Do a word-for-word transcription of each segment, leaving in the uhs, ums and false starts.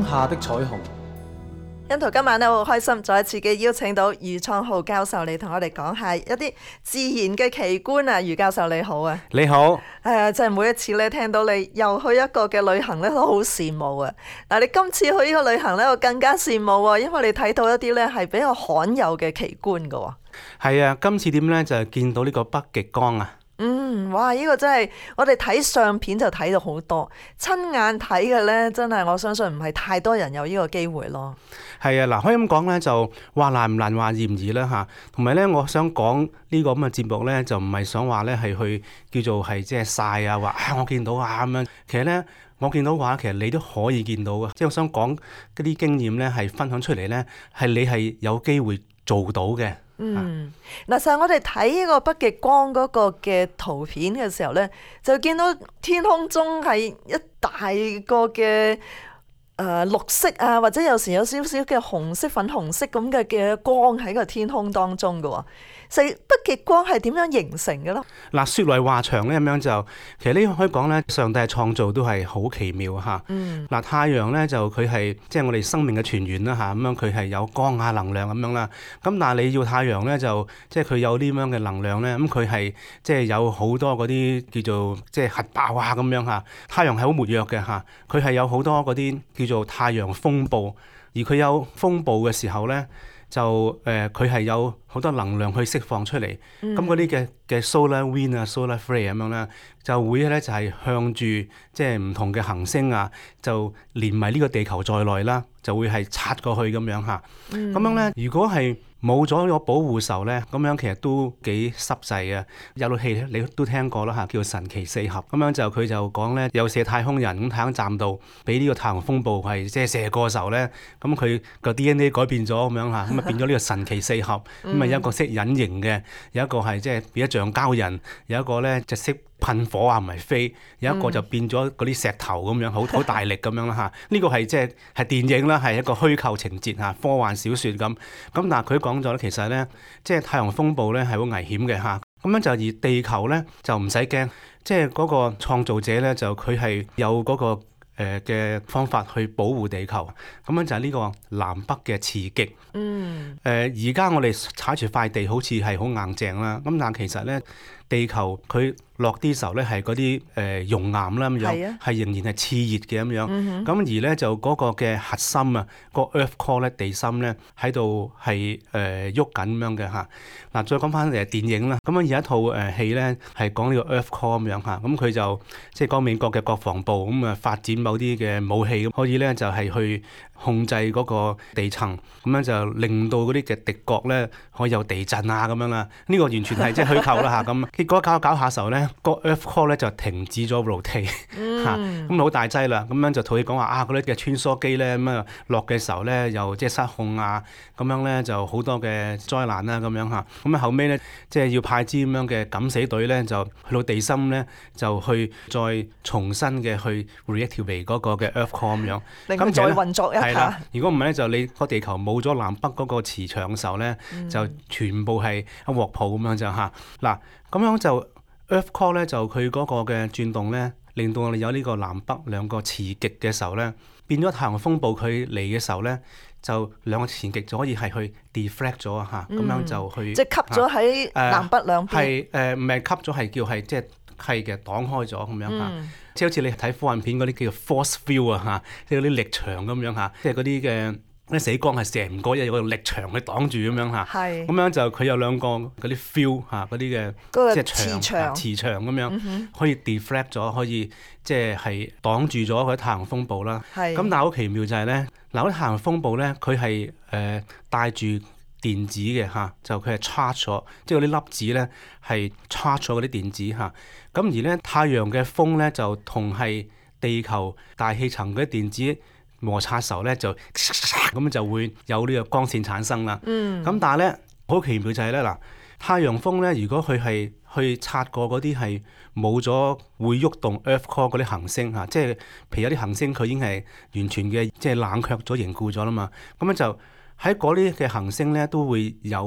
下的彩虹。 欣圖今晚咧好開心，再一次嘅邀請到余創浩教授嚟同我哋講下一啲自然嘅奇觀啊！余教授你好啊， 你好。 係啊，真係每一次咧聽到你又去一個嘅旅行咧，都好羨慕啊！嗱，你今次去呢個旅行咧，我更加羨慕啊，因為你睇到一啲咧係比較罕有嘅奇觀噶。 係啊，今次點咧就係見到呢個北極光啊！ 嗯，哇！呢、這個真係我哋睇相片就睇到好多，親眼睇嘅呢，真係我相信唔係太多人有呢個機會咯。 係啊，嗱，可以咁講呢，就話難唔難，話易唔易啦吓。同埋呢，我想講呢個咁嘅節目呢，就唔係想話呢係去叫做係即係晒啊，話啊我見到啊咁樣。其實呢，我見到話，其實你都可以見到嘅。即係我想講嗰啲經驗呢，係分享出嚟呢，係你係有機會做到嘅。 嗯，嗱，實際我哋睇呢個北極光嗰個嘅圖片嘅時候呢，就見到天空中係一大個嘅誒、呃、綠色啊，或者有時有少少嘅紅色、粉紅色咁嘅嘅光喺個天空當中嘅喎。實北極光係點樣形成嘅咯？嗱， 說來話長咧，咁樣就其實呢個可以講咧，上帝嘅創造都係好奇妙嚇。嗯。嗱，太陽咧就佢係即係我哋生命嘅泉源啦嚇，咁樣佢係有光啊能量咁樣啦。咁但係你要太陽咧就即係佢有啲咁樣嘅能量咧，咁佢係即係有好多嗰啲叫做即係核爆啊咁樣嚇。太陽係好活躍嘅嚇，佢係有好多嗰啲叫做太陽風暴，而佢有風暴嘅時候咧。就誒佢係有好多能量去釋放出嚟，咁嗰啲嘅嘅 solar wind 啊 solar flare 咁樣咧，就會咧就係向住即係唔同嘅行星啊，就連埋呢個地球在內啦，就會係擦過去咁樣嚇。咁、嗯、樣咧，如果係冇咗個保護層咧，咁樣其實都幾濕滯嘅。有套戲你都聽過啦嚇，叫做神奇四俠。咁樣就佢就講咧，有射太空人咁太空站度，俾呢個太陽風暴係即係射過嘅時候咧，咁佢個 D N A 改變咗咁樣嚇，咁啊變咗呢個神奇四俠。咁啊有一個識隱形嘅，有一個係即係變咗橡膠人，有一個咧就識噴火啊，唔係飛，有一個就變咗嗰啲石頭咁樣，好好大力咁樣啦嚇。呢個係即係係電影啦，係一個虛構情節嚇，科幻小説咁。咁但係佢講咗咧，其實咧即係太陽風暴咧係好危險嘅嚇。咁樣就而地球咧就唔使驚，即係嗰個創造者咧就佢係有嗰個誒嘅方法去保護地球。咁樣就係呢個南北嘅磁極。嗯。誒而家我哋踩住塊地好似係好硬淨啦，咁但係其實咧地球佢落啲時候咧係嗰啲誒熔岩啦咁樣，係、啊、仍然係熾熱嘅咁樣。咁、嗯、而咧就嗰個嘅核心啊，個 Earth Core 咧地心咧喺度係誒喐緊咁樣嘅嚇。嗱，再講翻誒電影啦，咁樣有一套誒戲咧係講呢個 Earth Core 咁樣嚇。咁佢就即係講美國嘅國防部咁啊發展某啲嘅武器，可以咧就係去控制嗰個地層，咁樣就令到嗰啲嘅敵國咧可以有地震啊咁樣啦。呢、這個完全係即係虛構啦嚇。咁結果搞搞下時候咧，個 Earth Core 咧就停止咗 rotate 嚇，咁好大劑啦。咁樣就同佢講話啊，嗰啲嘅穿梭機咧咁啊落嘅時候咧又即係失控啊，咁樣咧就好多嘅災難啦咁樣嚇。咁啊後尾咧即係要派支咁樣嘅敢死隊咧就去到地心咧就去再重新嘅去 reactivate 嗰個嘅 Earth Core 咁樣， 令佢再運作一下。係啦， 如果唔係咧就你個地球冇咗南北嗰個磁場嘅時候咧，嗯、就全部係一鑊泡咁樣就嚇。嗱咁樣就 Earth Core 咧就佢嗰個嘅轉動咧，令到我哋有呢個南北兩個磁極嘅時候咧，變咗太陽風暴佢嚟嘅時候咧，就兩個磁極就可以係去 deflect 咗啊嚇，咁、嗯、樣就去即係吸咗喺南北兩邊。係誒唔係吸咗係叫係即係係嘅擋開咗咁樣嚇。嗯、即係好似你睇科幻片嗰啲叫做 force field 啊嚇，即係嗰啲力場咁樣嚇，即係嗰啲嘅。啲死光係射唔過，因為有個力場去擋住咁樣嚇，咁樣就佢有兩個嗰啲 field 嚇，嗰啲嘅即係磁場磁場咁樣，嗯、可以 deflect 咗，可以即係係擋住咗嗰啲太陽風暴啦。咁但係好奇妙就係咧，嗱嗰啲太陽風暴咧，佢係誒帶住電子嘅嚇，就佢係 charge 咗，即係嗰啲粒子咧係 charge 咗嗰啲電子嚇。咁而咧太陽嘅風咧就同係地球大氣層嗰啲電子摩擦時候咧就咁就會有呢個光線產生啦。咁、嗯、但係咧好奇妙就係咧嗱，太陽風咧如果佢係去擦過嗰啲係冇咗會喐動 Earth Core 嗰啲行星嚇，即係譬如有啲行星佢已經係完全嘅即係冷卻咗凝固咗啦嘛，咁樣就喺嗰啲嘅行星咧都會有嗰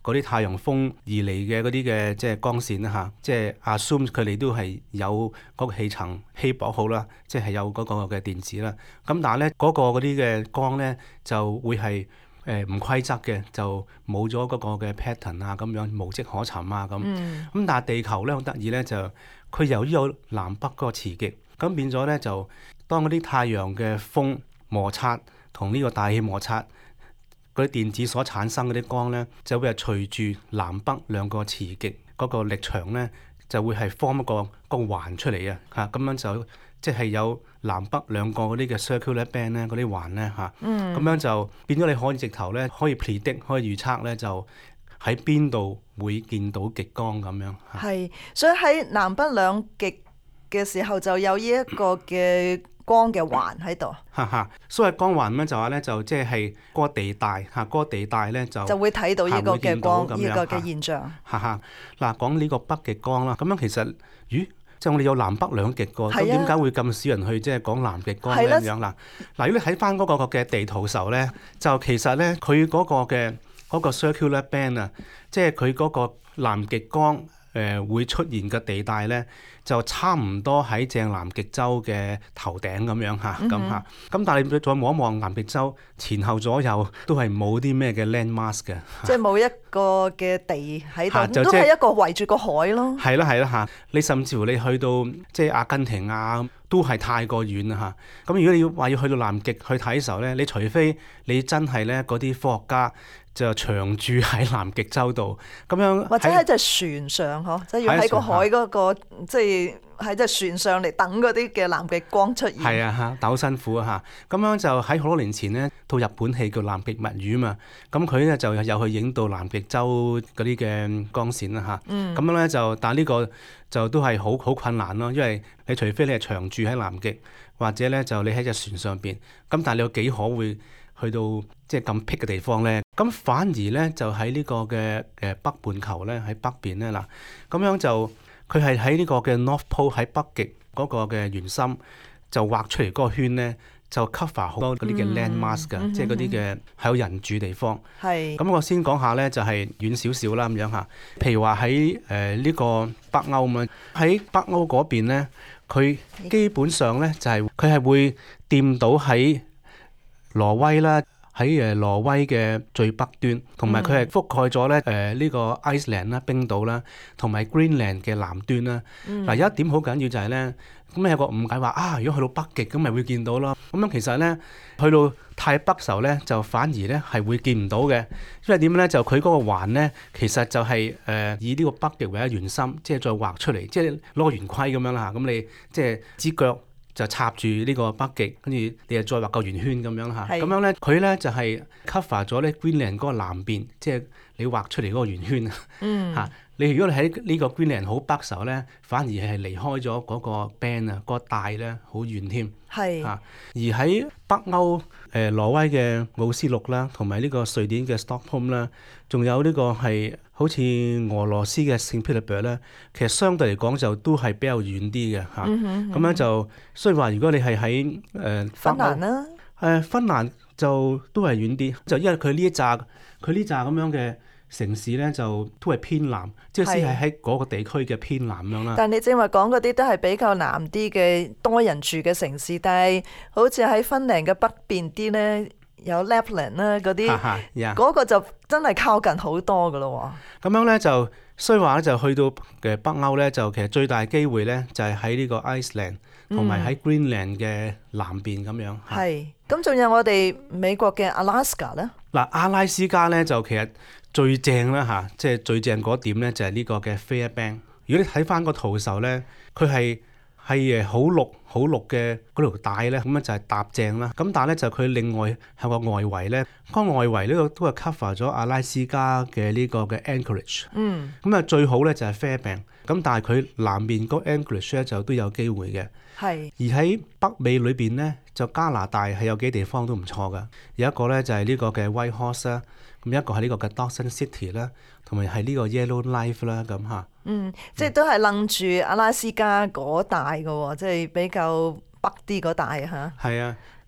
嗰啲太陽風而嚟嘅嗰啲嘅即係光線啦嚇，即係 assume 佢哋都係有嗰個氣層稀薄好啦，即係有嗰個嘅電子啦。咁但係咧嗰個嗰啲嘅光咧就會係誒唔規則嘅，就冇咗嗰個嘅 pattern 啊，咁樣無跡可尋啊咁。咁、嗯、但係地球咧好得意咧，就佢由於有南北嗰個磁極，咁變咗咧就當嗰啲太陽嘅風摩擦同呢個大氣摩擦，嗰啲電子所產生嗰啲光咧，就會係隨住南北兩個磁極嗰個力場咧，就會係 form 一個一個環出嚟啊！嚇，咁樣就即係、就是、有南北兩個嗰啲嘅 circular band 咧，嗰啲環咧嚇，咁、嗯、樣就變咗你可以直頭咧可以 predict 可以預測咧，就喺邊度會見到極光咁樣。 係，所以喺南北兩極嘅時候就有呢一個嘅光嘅環喺度。 哈哈，所謂光環咁就話咧，就即係嗰個地帶嚇，嗰、嗰個地帶咧就就會睇到呢個嘅光，呢個嘅現象。 哈哈，嗱講呢個北極光啦，咁樣其實，咦，即係我哋有南北兩極個，咁點解會咁少人去即係講南極光咧咁樣啦？嗱，如果你睇翻嗰個嘅地圖時候咧，就其實咧佢嗰個嘅嗰個 circular band 啊，即係佢嗰個南極光誒、呃、會出現嘅地帶咧，就差唔多喺正南極洲嘅頭頂咁樣嚇，咁嚇。咁但係你再望一望南極洲前後左右都係冇啲咩嘅 land mass 嘅， 即係冇一個嘅地喺度，都係一個圍住個海咯。 係啦係啦嚇，你甚至乎你去到即係阿根廷啊，都係太過遠啦嚇。咁如果你要話要去到南極去睇嘅時候咧，你除非你真係咧嗰啲科學家就長住喺南極洲度，咁樣或者喺隻船上嗬，即係要喺個海嗰個，即係喺隻船上嚟等嗰啲嘅南極光出現。係啊嚇，但好辛苦啊嚇。咁樣就喺好多年前呢，套日本戲叫《南極物語》啊嘛。咁佢咧就有去影到南極洲嗰啲嘅光線啦嚇。咁、嗯、樣咧就，但係呢個就都係好好困難咯，因為你除非你係長住喺南極，或者咧就你喺隻船上邊。咁但係你有幾可會去到即係咁僻嘅地方咧？咁反而咧就喺呢個嘅誒北半球咧，喺北邊咧嗱，咁樣就佢係喺呢個嘅 North Pole 喺北極嗰個嘅圓心就畫出嚟嗰個圈咧，就 cover 好多嗰啲嘅 land mass 㗎，嗯、即係嗰啲嘅係有人住地方。係。咁我先講下咧，就係遠少少啦咁樣嚇。譬如話喺誒呢個北歐嘛，喺北歐嗰邊咧，佢基本上咧就係佢係會掂到喺挪威啦。喺誒挪威嘅最北端，同埋佢係覆蓋咗咧誒呢個 Iceland 啦、冰島啦，同埋 Greenland 嘅南端啦。嗱、嗯、有一點好緊要就係咧，咁有個誤解話啊，如果去到北極咁咪會見到咯。咁樣其實咧，去到太北時候咧，就反而咧係會見唔到嘅，因為點咧就佢嗰個環咧，其實就係、是、誒、呃、以呢個北極為一圓心，即係再畫出嚟，即係攞個圓規咁樣啦嚇。咁你即係支腳就插住呢個北極，跟住你又再畫個圓圈咁樣嚇，咁樣咧佢咧就係 cover 咗咧 Greenland 嗰個南邊，即係你畫出嚟嗰個圓圈嚇。嗯、你如果你喺呢個 Greenland 好北時候咧，反而係離開咗嗰個 band 啊，嗰個帶咧好遠添。係嚇，而喺北歐誒、呃、挪威嘅奧斯陸啦，同埋呢個瑞典嘅 Stockholm 啦，仲有呢個係好似俄羅斯嘅聖彼得堡咧，其實相對嚟講就都係比較遠啲嘅嚇。咁、嗯嗯、樣就雖然話如果你係喺誒芬蘭啦，誒、呃、芬蘭就都係遠啲，就因為佢呢一紮佢呢紮咁樣嘅城市咧，就都係偏南，即係先係喺嗰個地區嘅偏南咁樣啦。但你正話講嗰啲都係比較南啲嘅多人住嘅城市，但係好似喺芬蘭嘅北邊啲咧，有 Lapland 啦嗰啲，嗰、嗰個就真係靠近好多噶咯喎。咁樣咧就，所以話咧就去到嘅北歐咧，就其實最大機會咧就係喺呢個 Iceland 同埋喺 Greenland 嘅南邊咁樣。係、嗯，咁仲有我哋美國嘅 Alaska 咧。嗱，阿拉斯加咧就其實最正啦嚇，即係最正嗰點咧就係呢個嘅 Fairbanks。如果你睇翻個圖時候咧，佢係係誒好綠好綠嘅嗰條帶咧，咁樣就係搭正啦。咁但係咧就佢另外係個外圍咧，個外圍呢個都係 cover 咗阿拉斯加嘅呢個嘅 Anchorage。嗯。咁啊最好咧就係 Fairbanks。咁但係佢南面嗰 Anchorage 咧就都有機會嘅。係。而喺北美裏邊咧，就加拿大係有幾地方都唔錯噶。有一個咧就係呢個嘅 Whitehorse 啦，咁一個係呢個嘅 Dawson City 啦，同埋係呢個 Yellowknife 啦咁嚇。嗯，即係都係楞住阿拉斯加嗰帶嘅喎，即係比較北啲嗰帶嚇。係啊，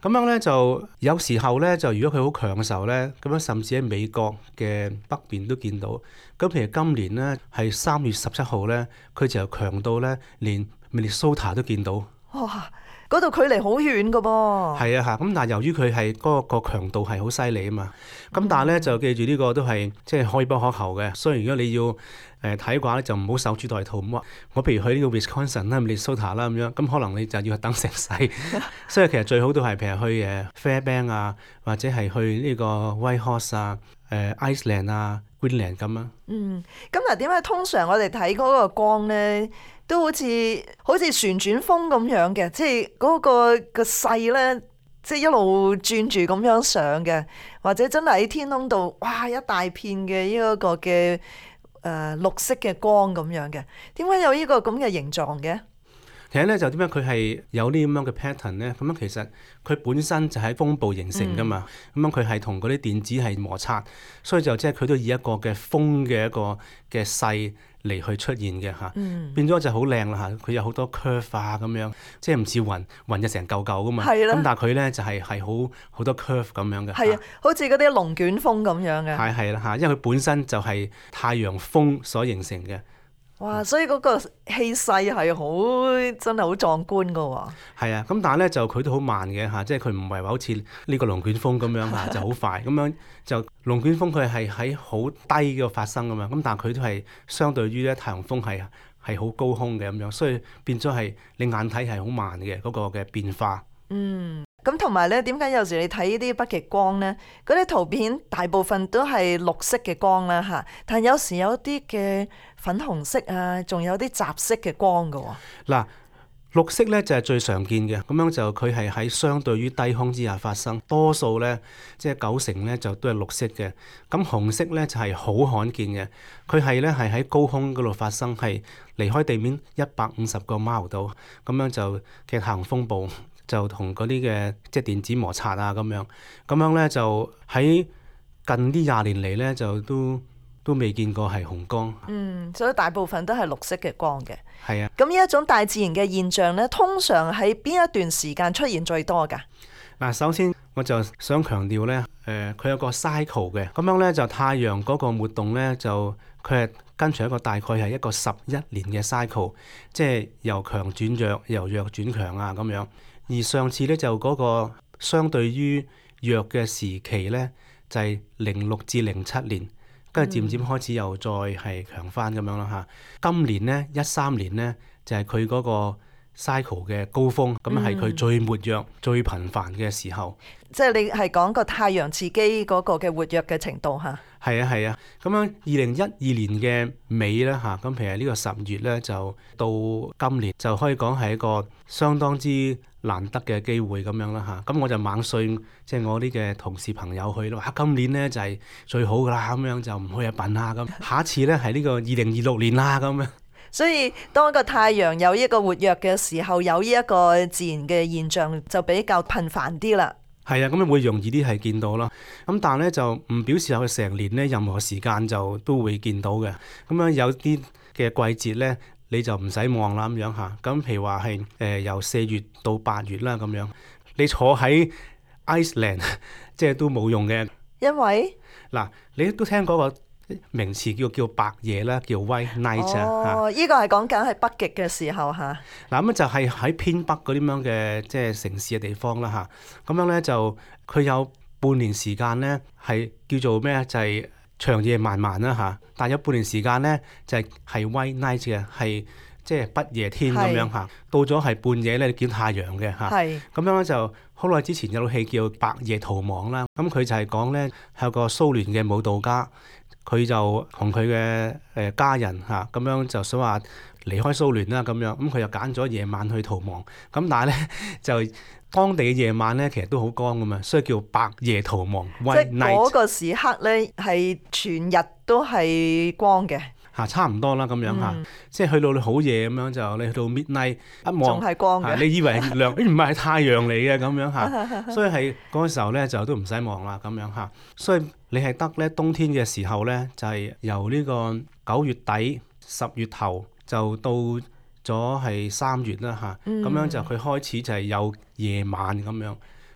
咁樣咧就有時候咧就如果佢好強嘅時候咧，咁樣甚至喺美國嘅北邊都見到。咁譬如今年咧係三月十七號咧，佢就強到咧連 Minnesota 都見到。 哇！嗰度距離好遠噶噃。 係啊嚇，咁但係由於佢係嗰個強度係好犀利啊嘛，咁但係咧就記住呢個都係即係可遇不可求嘅。所以如果你要誒睇嘅話咧，就唔好守株待兔咁話。我譬如去呢個 Wisconsin 啦、Minnesota 啦咁樣，咁可能你就要等成世。所以其實最好都係譬如去誒 Fairbanks 啊，或者係去呢個 Whitehorse 啊、誒 Iceland 啊、Greenland 咁啊。 嗯，咁嗱點解通常我哋睇嗰個光咧，都好似好似旋轉風咁樣嘅，即係嗰個個勢咧，即係一路轉住咁樣上嘅，或者真係喺天空度，哇一大片嘅呢一個嘅誒、呃、綠色嘅光咁樣嘅，點解有呢個咁嘅形狀嘅？ 其實咧就點解佢係有呢咁樣嘅 pattern 咧？咁樣其實佢本身就喺風暴形成噶嘛，咁、嗯、樣佢係同嗰啲電子係摩擦，所以就即係佢都以一個嘅風嘅一個嘅勢嚟去出現嘅嚇，嗯、變咗就好靚啦嚇。佢有好多 curve 啊咁樣，即係唔似雲，雲就成嚿嚿噶嘛。咁的但係佢咧就係係好好多 curve 咁樣嘅。係啊， 好似嗰啲龍捲風咁樣嘅。係係啦嚇，因為佢本身就係太陽風所形成嘅。 哇！所以嗰個氣勢係好真係好壯觀噶喎。係啊，咁但係咧就佢都好慢嘅嚇，即係佢唔係話好似呢個龍捲風咁樣嚇，就好快咁樣。就龍捲風佢係喺好低嘅發生噶嘛，咁但係佢都係相對於咧太陽風係係好高空嘅咁樣，所以變咗係你眼睇係好慢嘅嗰個嘅變化。 嗯。咁同埋咧，點解有時你睇呢啲北極光咧，嗰啲圖片大部分都係綠色嘅光啦嚇，但有時有啲嘅粉紅色啊，仲有啲雜色嘅光噶喎。 嗱，綠色咧就係最常見嘅，咁樣就佢係喺相對於低空之下發生，多數咧即係九成咧就都係綠色嘅。咁紅色咧就係好罕見嘅，佢係咧係喺高空嗰度發生，係離開地面一百五十個 mile 度，咁樣就嘅太陽風暴。就同嗰啲嘅即係電子摩擦啊咁樣，咁樣咧就喺近呢廿年嚟咧就都都未見過係紅光。 嗯，所以大部分都係綠色嘅光嘅。 係啊。咁呢一種大自然嘅現象咧，通常喺邊一段時間出現最多㗎？ 嗱，首先我就想強調咧，誒、呃、佢有個 cycle 嘅，咁樣咧就太陽嗰個活動咧就佢係跟隨一個大概係一個十一年嘅 cycle，即係由強轉弱，由弱轉強啊咁樣。而上次咧就嗰個相對於弱嘅時期咧，就係零六至零七年，跟住漸漸開始又再係強翻咁樣啦嚇。今年咧一三年咧就係佢嗰個 cycle 嘅高峰，咁係佢最活躍、嗯、最頻繁嘅時候。 即係你係講個太陽自己嗰個嘅活躍嘅程度嚇。 係啊係啊，咁樣二零一二年嘅尾咧嚇，咁譬如呢個十月咧就到今年就可以講係一個相當之難得嘅機會咁樣啦嚇。咁我就猛信即係我啲嘅同事朋友去咯，哇！今年咧就係最好噶啦，咁樣就唔去啊笨啊咁。下一次咧係呢個二零二六年啦咁樣。 所以當一個太陽有一個活躍嘅時候，有呢一個自然嘅現象就比較頻繁啲啦。 係啊，咁樣會容易啲係見到啦。咁但係咧就唔表示佢成年咧任何時間就都會見到嘅。咁樣有啲嘅季節咧你就唔使望啦咁樣嚇。咁譬如話係誒由四月到八月啦咁樣，你坐喺 Iceland 即係都冇用嘅。因為嗱，你都聽過個名詞叫叫白夜啦，叫 White Night 啊。 哦，依、這個係講緊係北極嘅時候嚇。嗱咁就係喺偏北嗰啲咁樣嘅即係城市嘅地方啦嚇。咁樣咧就佢有半年時間咧係叫做咩啊？就係、是、長夜漫漫啦嚇。但係有半年時間咧就係、是、係 White Night 嘅，係即係不夜天咁樣嚇。是到咗係半夜咧，你見太陽嘅嚇。係咁是樣咧就好耐之前有套戲叫《白夜逃亡》啦。咁佢就係講咧係個蘇聯嘅舞蹈家。佢就同佢嘅誒家人嚇咁樣就想話離開蘇聯啦咁樣，咁佢又揀咗夜晚去逃亡。咁但係咧就當地嘅夜晚咧其實都好光噶嘛，所以叫白夜逃亡。即係嗰個時刻咧係全日都係光嘅嚇，差唔多啦咁樣嚇。嗯、即係去到你好夜咁樣就你去到 midnight 一望仲係光嘅， 你以為係亮，誒唔係係太陽嚟嘅咁樣嚇。所以係嗰個時候咧就都唔使望啦咁樣嚇。所以你係得咧冬天嘅時候咧，就係、是、由呢個九月底十月頭就到咗係三月啦嚇，咁、嗯、樣就佢開始就係有夜晚咁樣。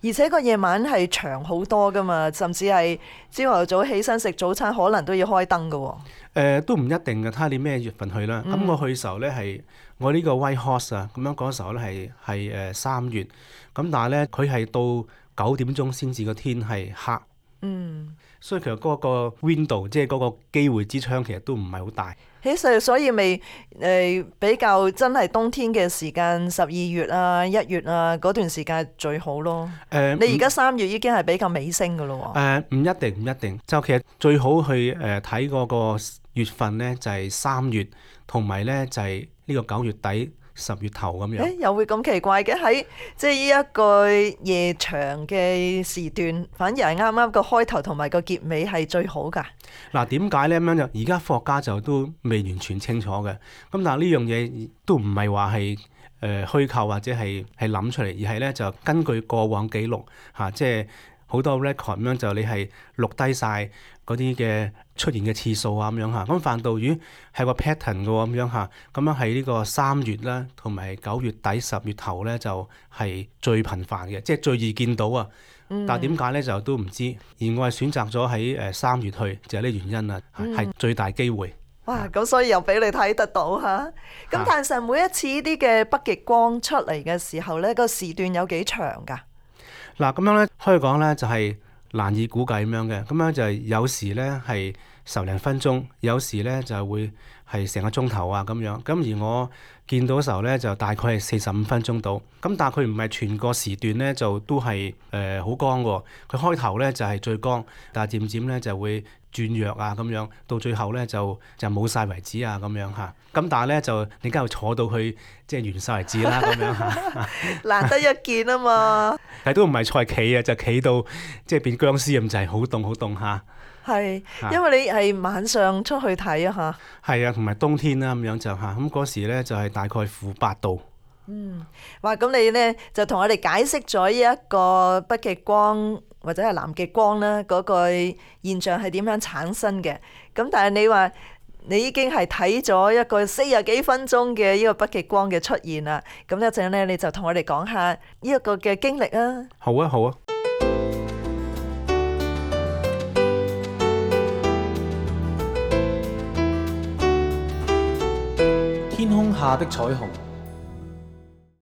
而且個夜晚係長好多噶嘛，甚至係朝頭早起身食早餐，可能都要開燈噶喎。誒、 呃，都唔一定嘅，睇下你咩月份去啦。咁、嗯、我去嘅時候咧係我呢個 White Horse 啊，咁樣嗰時候咧係係誒三月，咁但係咧佢係到九點鐘先至個天係黑。嗯。所以其實嗰個 window 即係嗰個機會之窗其實都唔係好大。 其實所以咪誒、呃、比較真係冬天嘅時間，十二月啊、一月啊嗰段時間最好咯。誒、呃，你而家三月已經係比較尾聲㗎咯喎。誒、 呃，唔一定唔一定，就其實最好去誒睇嗰個月份咧，就係、是、三月，同埋咧就係、是、呢個九月底、十月頭咁樣。 誒，又會咁奇怪嘅喺即係呢一個夜長嘅時段，反而係啱啱個開頭同埋個結尾係最好㗎。 嗱，點解咧咁樣就而家科學家就都未完全清楚嘅。咁但係呢樣嘢都唔係話係誒虛構或者係係諗出嚟，而係咧就根據過往記錄嚇、啊，即係好多 record 咁樣就你係錄低晒嗰啲嘅出現嘅次數啊咁樣嚇。咁範道魚係個 pattern 嘅喎咁樣嚇，咁樣係呢個三月啦，同埋九月底十月頭咧就係、是、最頻繁嘅，即係最易見到啊。但係點解咧就都唔知，而我係選擇咗喺誒三月去，就係呢原因啦，係、嗯、最大機會。 哇！咁所以又俾你睇得到嚇。咁、啊、但係實每一次呢啲嘅北極光出嚟嘅時候咧，個時段有幾長㗎？ 嗱，咁樣咧可以講咧就係難以估計咁樣嘅。咁樣就係有時咧係十零分鐘，有時咧就會係成個鐘頭啊咁樣。咁而我見到嘅時候咧，就大概係四十五分鐘到。咁但係佢唔係全個時段咧，就都係誒好光喎。佢開頭咧就係最光，但係漸漸咧就會轉弱啊咁樣，到最後咧就就冇晒為止啊咁樣嚇。咁但係咧就你梗係坐到去即係完晒為止啦咁樣嚇。 難得一見啊嘛。 係都唔係坐企啊，就企到即係變僵屍咁，就係好凍好凍嚇。 係，因為你係晚上出去睇啊嚇。係啊，同埋冬天啦咁樣就嚇，咁嗰時咧就係大概負八度。 嗯，哇！咁你咧就同我哋解釋咗呢一個北極光或者係南極光啦，嗰個現象係點樣產生嘅？咁但係你話你已經係睇咗一個四十幾分鐘嘅呢個北極光嘅出現啦。咁一陣咧你就同我哋講下呢一個嘅經歷啊。 好啊，好啊。 天空下的彩虹。